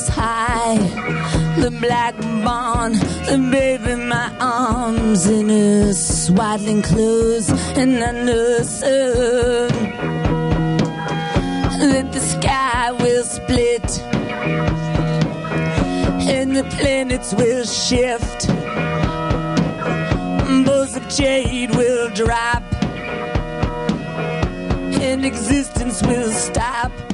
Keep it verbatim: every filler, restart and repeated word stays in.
is high. The black barn, the baby in my arms, in her swaddling clothes and under the sun. That the sky will split and the planets will shift. Bowls of jade will drop and existence will stop.